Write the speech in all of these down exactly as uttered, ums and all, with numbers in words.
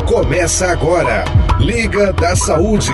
Começa agora, Liga da Saúde.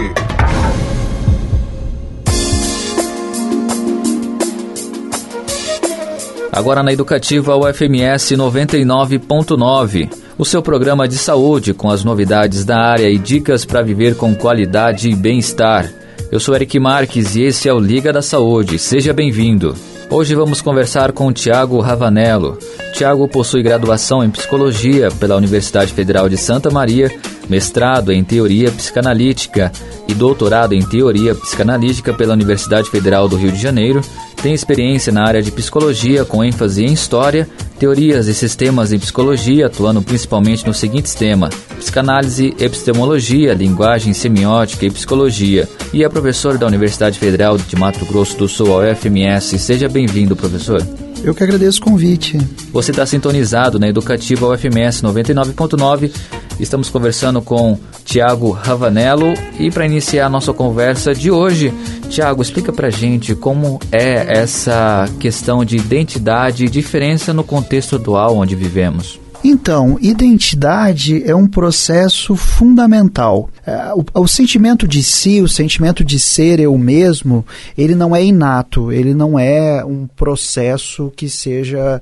Agora na Educativa U F M S noventa e nove ponto nove, o seu programa de saúde com as novidades da área e dicas para viver com qualidade e bem-estar. Eu sou Eric Marques e esse é o Liga da Saúde. Seja bem-vindo. Hoje vamos conversar com o Tiago Ravanello. Tiago possui graduação em Psicologia pela Universidade Federal de Santa Maria, mestrado em Teoria Psicanalítica e doutorado em Teoria Psicanalítica pela Universidade Federal do Rio de Janeiro. Tem experiência na área de Psicologia com ênfase em História, Teorias e Sistemas em Psicologia, atuando principalmente nos seguintes temas: Psicanálise, Epistemologia, Linguagem Semiótica e Psicologia. E é professor da Universidade Federal de Mato Grosso do Sul, a U F M S. Seja bem-vindo, professor. Eu que agradeço o convite. Você está sintonizado na Educativa U F M S noventa e nove ponto nove. Estamos conversando com Tiago Ravanello e para iniciar a nossa conversa de hoje, Tiago, explica pra gente como é essa questão de identidade e diferença no contexto atual onde vivemos. Então, identidade é um processo fundamental. O, o sentimento de si, o sentimento de ser eu mesmo, ele não é inato, ele não é um processo que seja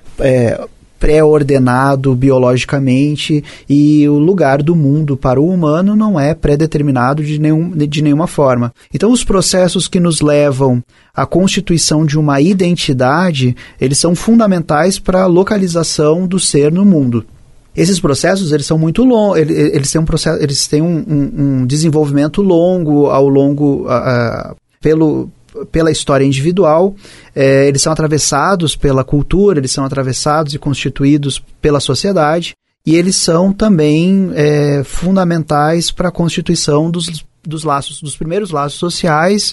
é, pré-ordenado biologicamente, e o lugar do mundo para o humano não é pré-determinado de, nenhum, de nenhuma forma. Então, os processos que nos levam à constituição de uma identidade, eles são fundamentais para a localização do ser no mundo. Esses processos, eles são muito longos, eles, eles têm, um, processo, eles têm um, um, um desenvolvimento longo, ao longo, uh, pelo... pela história individual, eh, eles são atravessados pela cultura, eles são atravessados e constituídos pela sociedade, e eles são também eh, fundamentais para a constituição dos, dos laços, dos primeiros laços sociais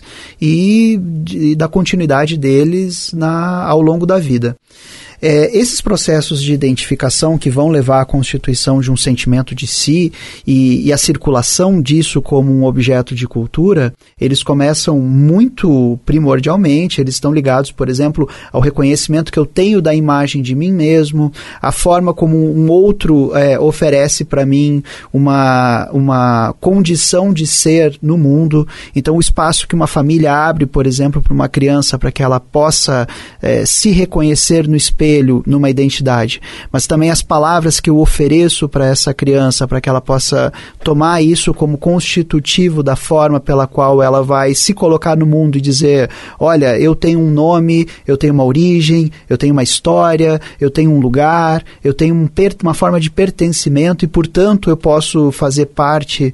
e, de, da continuidade deles na, ao longo da vida. É, esses processos de identificação que vão levar à constituição de um sentimento de si e, e a circulação disso como um objeto de cultura, eles começam muito primordialmente, eles estão ligados, por exemplo, ao reconhecimento que eu tenho da imagem de mim mesmo, a forma como um outro é, oferece para mim uma, uma condição de ser no mundo. Então, o espaço que uma família abre, por exemplo, para uma criança, para que ela possa é, se reconhecer no espelho, numa identidade, mas também as palavras que eu ofereço para essa criança, para que ela possa tomar isso como constitutivo da forma pela qual ela vai se colocar no mundo e dizer: olha, eu tenho um nome, eu tenho uma origem, eu tenho uma história, eu tenho um lugar, eu tenho um per- uma forma de pertencimento e, portanto, eu posso fazer parte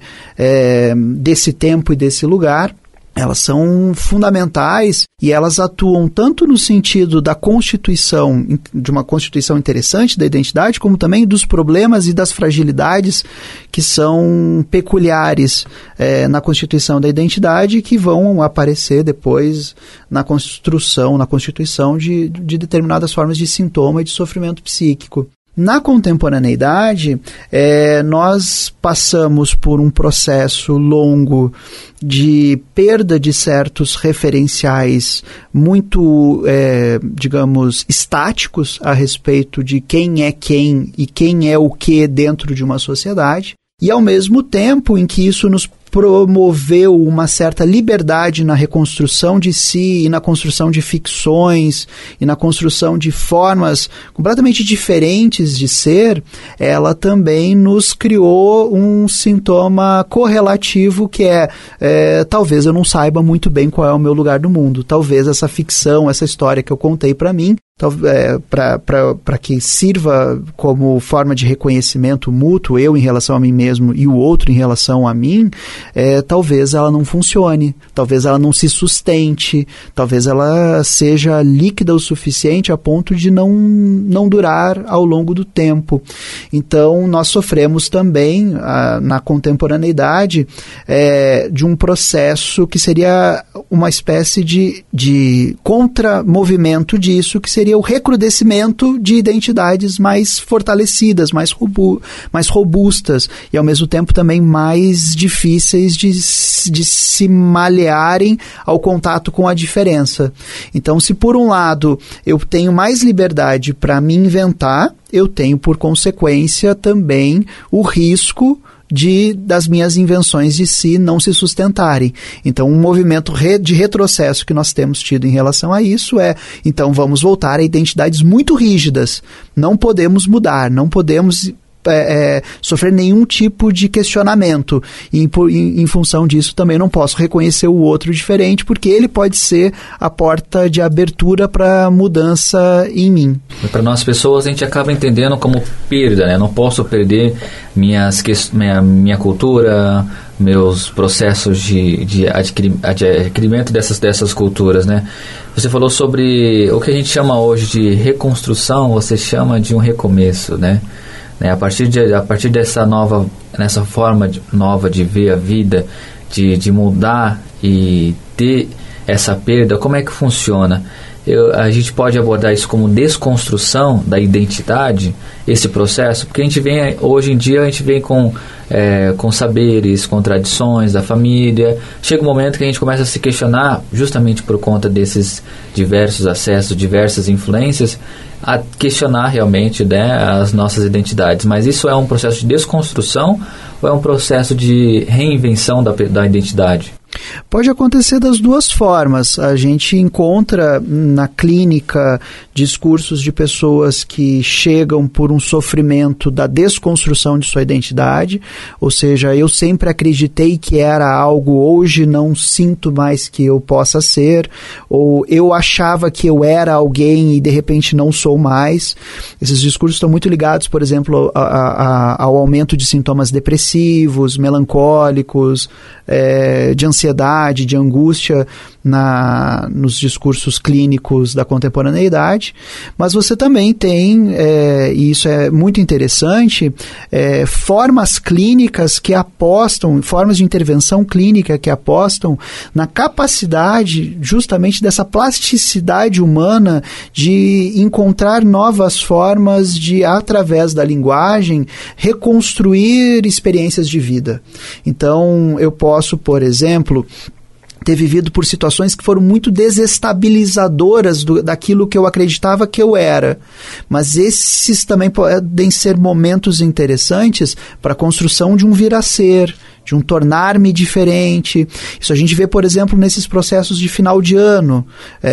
é, desse tempo e desse lugar. Elas são fundamentais e elas atuam tanto no sentido da constituição, de uma constituição interessante da identidade, como também dos problemas e das fragilidades que são peculiares é, na constituição da identidade e que vão aparecer depois na construção, na constituição de, de determinadas formas de sintoma e de sofrimento psíquico. Na contemporaneidade, é, nós passamos por um processo longo de perda de certos referenciais muito, é, digamos, estáticos a respeito de quem é quem e quem é o que dentro de uma sociedade, e ao mesmo tempo em que isso nos promoveu uma certa liberdade na reconstrução de si e na construção de ficções e na construção de formas completamente diferentes de ser, ela também nos criou um sintoma correlativo que é, é talvez eu não saiba muito bem qual é o meu lugar no mundo, talvez essa ficção, essa história que eu contei para mim, é, para que sirva como forma de reconhecimento mútuo, eu em relação a mim mesmo e o outro em relação a mim, é, talvez ela não funcione, talvez ela não se sustente, talvez ela seja líquida o suficiente a ponto de não, não durar ao longo do tempo. Então, nós sofremos também, a, na contemporaneidade, é, de um processo que seria uma espécie de, de contramovimento disso, que seria o recrudescimento de identidades mais fortalecidas, mais, robu- mais robustas e, ao mesmo tempo, também mais difíceis de de se malharem ao contato com a diferença. Então, se por um lado eu tenho mais liberdade para me inventar, eu tenho por consequência também o risco de das minhas invenções de si não se sustentarem. Então, um movimento re, de retrocesso que nós temos tido em relação a isso é, então vamos voltar a identidades muito rígidas. Não podemos mudar, não podemos É, é, sofrer nenhum tipo de questionamento e em, em função disso também não posso reconhecer o outro diferente, porque ele pode ser a porta de abertura para mudança em mim. Para nós pessoas a gente acaba entendendo como perda, né? Não posso perder minhas, minha, minha cultura, meus processos de, de adquirimento dessas, dessas culturas, né? Você falou sobre o que a gente chama hoje de reconstrução, você chama de um recomeço, né? A partir, de, a partir dessa nova, nessa forma de, nova de ver a vida, de, de mudar e ter essa perda, como é que funciona? Eu, a gente pode abordar isso como desconstrução da identidade, esse processo, porque a gente vem, hoje em dia, a gente vem com, é, com saberes, com tradições da família. Chega um momento que a gente começa a se questionar, justamente por conta desses diversos acessos, diversas influências, a questionar realmente, né, as nossas identidades. Mas isso é um processo de desconstrução ou é um processo de reinvenção da, da identidade? Pode acontecer das duas formas. A gente encontra na clínica discursos de pessoas que chegam por um sofrimento da desconstrução de sua identidade, ou seja, eu sempre acreditei que era algo, hoje não sinto mais que eu possa ser, ou eu achava que eu era alguém e de repente não sou mais. Esses discursos estão muito ligados, por exemplo, a, a, ao aumento de sintomas depressivos, melancólicos, é, de ansiedade, de angústia na, nos discursos clínicos da contemporaneidade. Mas você também tem, é, e isso é muito interessante, é, formas clínicas que apostam, formas de intervenção clínica que apostam na capacidade justamente dessa plasticidade humana de encontrar novas formas de, através da linguagem, reconstruir experiências de vida. Então, eu posso, por exemplo, ter vivido por situações que foram muito desestabilizadoras do, daquilo que eu acreditava que eu era. Mas esses também podem ser momentos interessantes para a construção de um vir a ser, de um tornar-me diferente. Isso a gente vê, por exemplo, nesses processos de final de ano.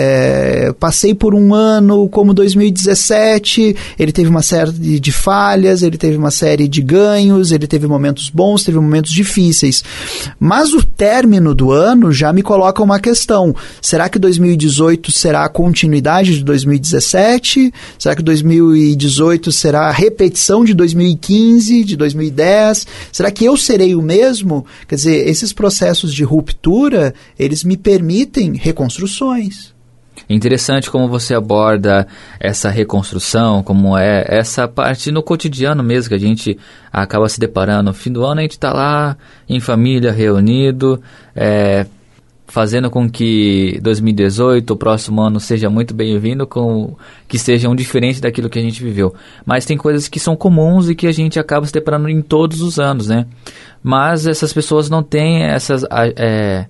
É, passei por um ano como dois mil e dezessete, ele teve uma série de falhas, ele teve uma série de ganhos, ele teve momentos bons, teve momentos difíceis. Mas o término do ano já me coloca uma questão. Será que dois mil e dezoito será a continuidade de dois mil e dezessete? Será que dois mil e dezoito será a repetição de dois mil e quinze, de dois mil e dez? Será que eu serei o mesmo? Quer dizer, esses processos de ruptura, eles me permitem reconstruções. Interessante como você aborda essa reconstrução, como é essa parte no cotidiano mesmo, que a gente acaba se deparando. No fim do ano a gente está lá em família, reunido, é, fazendo com que dois mil e dezoito, o próximo ano, seja muito bem-vindo, com que seja um diferente daquilo que a gente viveu. Mas tem coisas que são comuns e que a gente acaba se deparando em todos os anos, né? Mas essas pessoas não têm essas, é,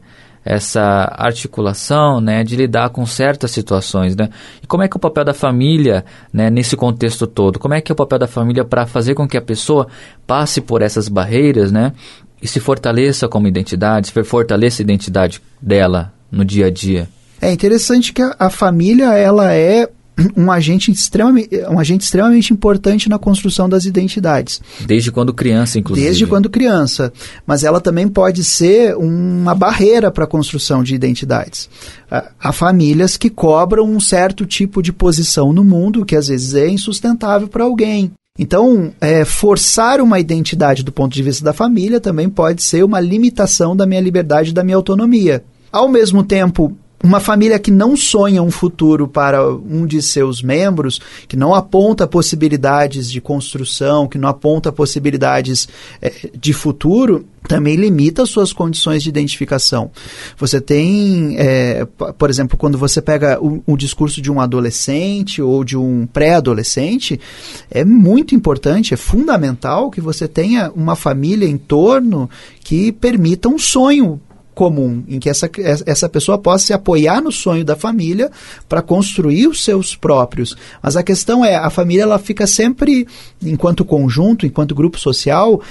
essa articulação, né, de lidar com certas situações, né? E como é que é o papel da família, né, nesse contexto todo? Como é que é o papel da família para fazer com que a pessoa passe por essas barreiras, né, e se fortaleça como identidade, se fortaleça a identidade dela no dia a dia? É interessante que a, a família, ela é um agente, extremamente, um agente extremamente importante na construção das identidades. Desde quando criança, inclusive. Desde quando criança. Mas ela também pode ser uma barreira para a construção de identidades. Há famílias que cobram um certo tipo de posição no mundo que às vezes é insustentável para alguém. Então, é, forçar uma identidade do ponto de vista da família também pode ser uma limitação da minha liberdade e da minha autonomia. Ao mesmo tempo, uma família que não sonha um futuro para um de seus membros, que não aponta possibilidades de construção, que não aponta possibilidades é, de futuro, também limita as suas condições de identificação. Você tem, é, por exemplo, quando você pega o, o discurso de um adolescente ou de um pré-adolescente, é muito importante, é fundamental que você tenha uma família em torno que permita um sonho comum, em que essa, essa pessoa possa se apoiar no sonho da família para construir os seus próprios. Mas a questão é, a família ela fica sempre, enquanto conjunto, enquanto grupo social,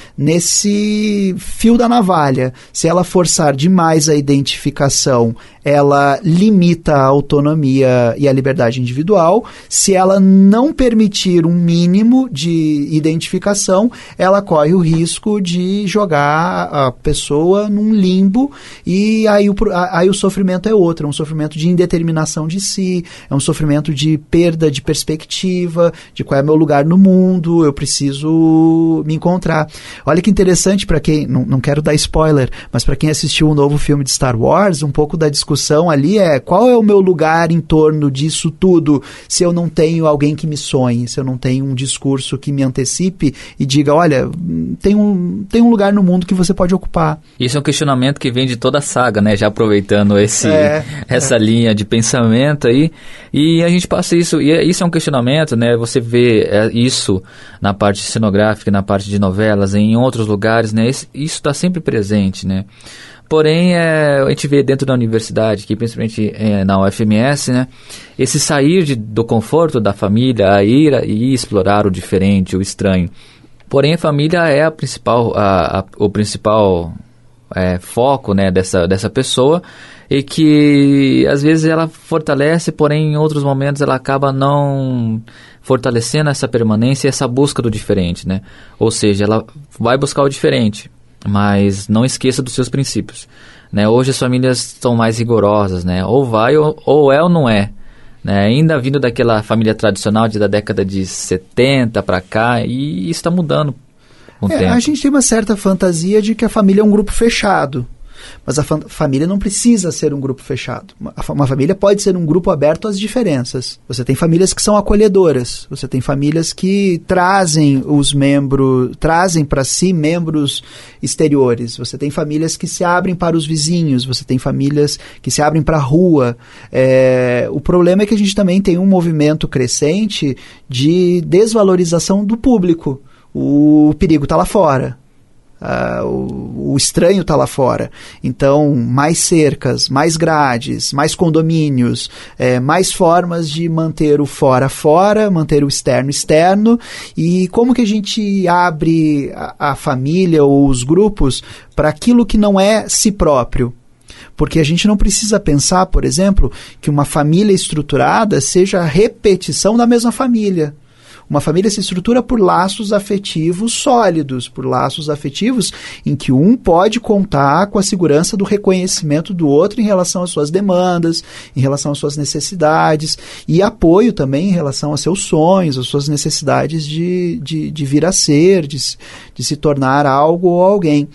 nesse fio da navalha. Se ela forçar demais a identificação, ela limita a autonomia e a liberdade individual. Se ela não permitir um mínimo de identificação, ela corre o risco de jogar a pessoa num limbo, e aí o, aí o sofrimento é outro, é um sofrimento de indeterminação de si, é um sofrimento de perda de perspectiva, de qual é meu lugar no mundo, eu preciso me encontrar. Olha que interessante para quem, não, não quero dar spoiler, mas para quem assistiu o novo filme de Star Wars, um pouco da discussão ali é qual é o meu lugar em torno disso tudo, se eu não tenho alguém que me sonhe, se eu não tenho um discurso que me antecipe e diga, olha, tem um, tem um lugar no mundo que você pode ocupar. Isso é um questionamento que vem de toda a saga, né? Já aproveitando esse, é, essa é. linha de pensamento aí, e a gente passa isso, e isso é um questionamento, né? Você vê isso na parte cenográfica, na parte de novelas, em outros lugares, né? Isso está sempre presente, né? Porém, é, a gente vê dentro da universidade, que principalmente é, na U F M S, né, esse sair de, do conforto da família, a ir a, e explorar o diferente, o estranho. Porém, a família é a principal, a, a, o principal é, foco, né, dessa, dessa pessoa, e que às vezes ela fortalece, porém em outros momentos ela acaba não fortalecendo essa permanência e essa busca do diferente, né? Ou seja, ela vai buscar o diferente, mas não esqueça dos seus princípios, né? Hoje as famílias são mais rigorosas, né? Ou vai ou, ou é ou não é, né? Ainda vindo daquela família tradicional de, da década de setenta para cá, e isso está mudando com o é, tempo. A gente tem uma certa fantasia de que a família é um grupo fechado, mas a fa- família não precisa ser um grupo fechado. Uma, uma família pode ser um grupo aberto às diferenças. Você tem famílias que são acolhedoras, você tem famílias que trazem os membros, trazem para si membros exteriores, você tem famílias que se abrem para os vizinhos, você tem famílias que se abrem para a rua. É, o problema é que a gente também tem um movimento crescente de desvalorização do público. O perigo está lá fora. Uh, o, o estranho está lá fora. Então, mais cercas, mais grades, mais condomínios, é, mais formas de manter o fora fora, manter o externo externo. E como que a gente abre a, a família ou os grupos para aquilo que não é si próprio? Porque a gente não precisa pensar, por exemplo, que uma família estruturada seja a repetição da mesma família. Uma família se estrutura por laços afetivos sólidos, por laços afetivos em que um pode contar com a segurança do reconhecimento do outro em relação às suas demandas, em relação às suas necessidades, e apoio também em relação aos seus sonhos, às suas necessidades de, de, de vir a ser, de, de se tornar algo ou alguém.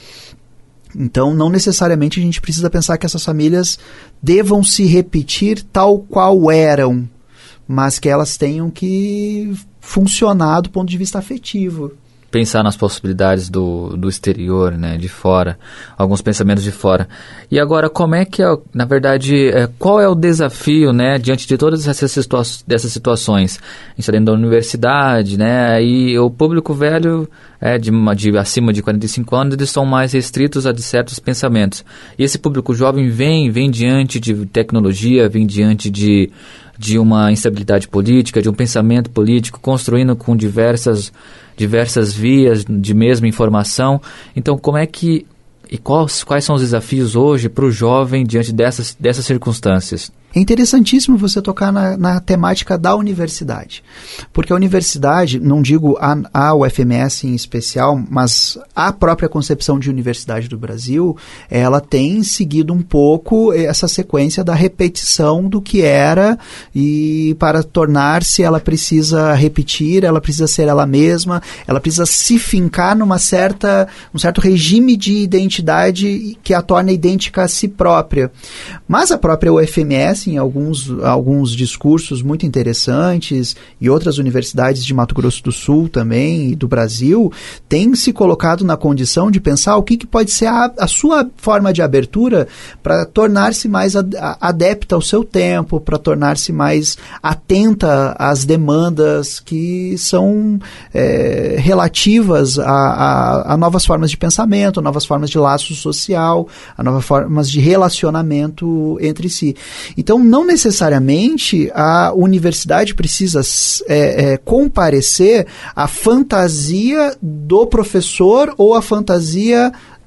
Então, não necessariamente a gente precisa pensar que essas famílias devam se repetir tal qual eram, mas que elas tenham que funcionar do ponto de vista afetivo. Pensar nas possibilidades do, do exterior, né, de fora, alguns pensamentos de fora. E agora, como é que, é, na verdade, é, qual é o desafio, né, diante de todas essas situa- dessas situações? A gente está dentro da universidade, né, e o público velho, é, de, de acima de quarenta e cinco anos, eles são mais restritos a de certos pensamentos. E esse público jovem vem, vem diante de tecnologia, vem diante de, de uma instabilidade política, de um pensamento político, construindo com diversas... diversas vias de mesma informação. Então, como é que e quais, quais são os desafios hoje para o jovem diante dessas, dessas circunstâncias? É interessantíssimo você tocar na, na temática da universidade, porque a universidade, não digo a, a U F M S em especial, mas a própria concepção de universidade do Brasil, ela tem seguido um pouco essa sequência da repetição do que era, e para tornar-se ela precisa repetir, ela precisa ser ela mesma, ela precisa se fincar numa certa, um certo regime de identidade que a torna idêntica a si própria. Mas a própria U F M S sim, alguns, alguns discursos muito interessantes, e outras universidades de Mato Grosso do Sul também, e do Brasil, têm se colocado na condição de pensar o que, que pode ser a, a sua forma de abertura para tornar-se mais ad, a, adepta ao seu tempo, para tornar-se mais atenta às demandas que são é, relativas a, a, a novas formas de pensamento, a novas formas de laço social, a novas formas de relacionamento entre si. Então, não necessariamente a universidade precisa é, é, comparecer à fantasia do professor ou à fantasia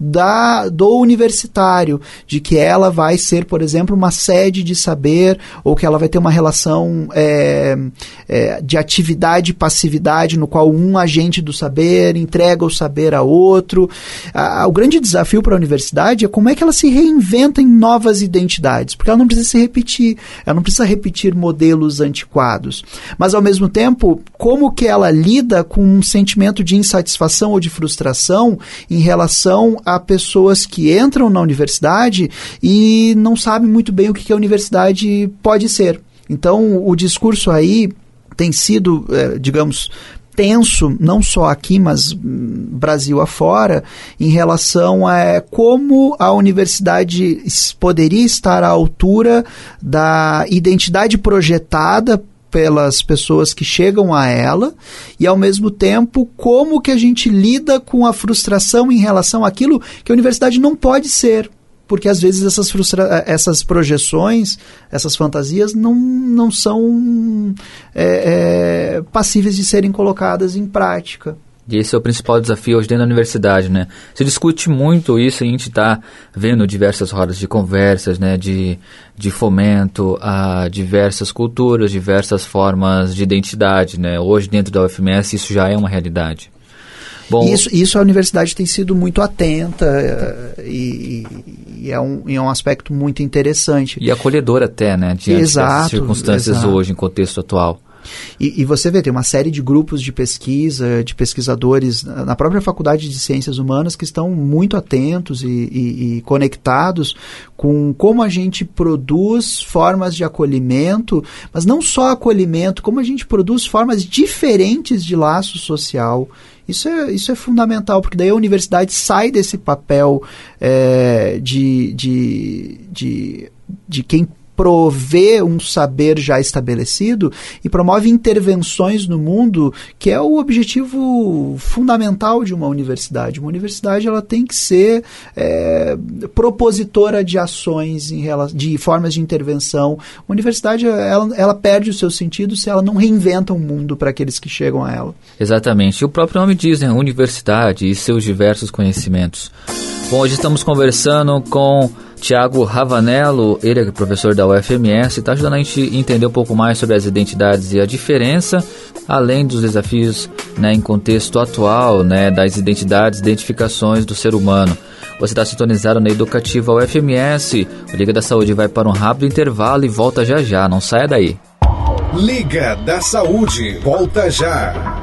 Da, do universitário, de que ela vai ser, por exemplo, uma sede de saber, ou que ela vai ter uma relação é, é, de atividade e passividade, no qual um agente do saber entrega o saber a outro. Ah, o grande desafio para a universidade é como é que ela se reinventa em novas identidades, porque ela não precisa se repetir, ela não precisa repetir modelos antiquados, mas ao mesmo tempo, como que ela lida com um sentimento de insatisfação ou de frustração em relação a pessoas que entram na universidade e não sabem muito bem o que a universidade pode ser. Então, o discurso aí tem sido, é, digamos, tenso, não só aqui, mas Brasil afora, em relação a como a universidade poderia estar à altura da identidade projetada pelas pessoas que chegam a ela, e ao mesmo tempo como que a gente lida com a frustração em relação àquilo que a universidade não pode ser, porque às vezes essas, frustra- essas projeções, essas fantasias não, não são é, é, passíveis de serem colocadas em prática. E esse é o principal desafio hoje dentro da universidade, né? Se discute muito isso, a gente está vendo diversas rodas de conversas, né? De, de fomento a diversas culturas, diversas formas de identidade, né? Hoje, dentro da U F M S, isso já é uma realidade. Bom, isso, isso a universidade tem sido muito atenta e, e, é um, e é um aspecto muito interessante. E acolhedor até, né? Diante exato, dessas circunstâncias exato. Hoje, em contexto atual. E, e você vê, tem uma série de grupos de pesquisa, de pesquisadores na própria Faculdade de Ciências Humanas que estão muito atentos e, e, e conectados com como a gente produz formas de acolhimento, mas não só acolhimento, como a gente produz formas diferentes de laço social. Isso é, isso é fundamental, porque daí a universidade sai desse papel é, de, de, de, de quem provê um saber já estabelecido e promove intervenções no mundo, que é o objetivo fundamental de uma universidade. Uma universidade ela tem que ser é, propositora de ações, em relação, de formas de intervenção. Uma universidade ela, ela perde o seu sentido se ela não reinventa um mundo para aqueles que chegam a ela. Exatamente. O próprio nome diz, né? Universidade e seus diversos conhecimentos. Bom, hoje estamos conversando com Tiago Ravanello, ele é professor da U F M S, está ajudando a gente a entender um pouco mais sobre as identidades e a diferença, além dos desafios, né, em contexto atual, né, das identidades, identificações do ser humano. Você está sintonizado na Educativa U F M S, o Liga da Saúde vai para um rápido intervalo e volta já já, não saia daí. Liga da Saúde, volta já.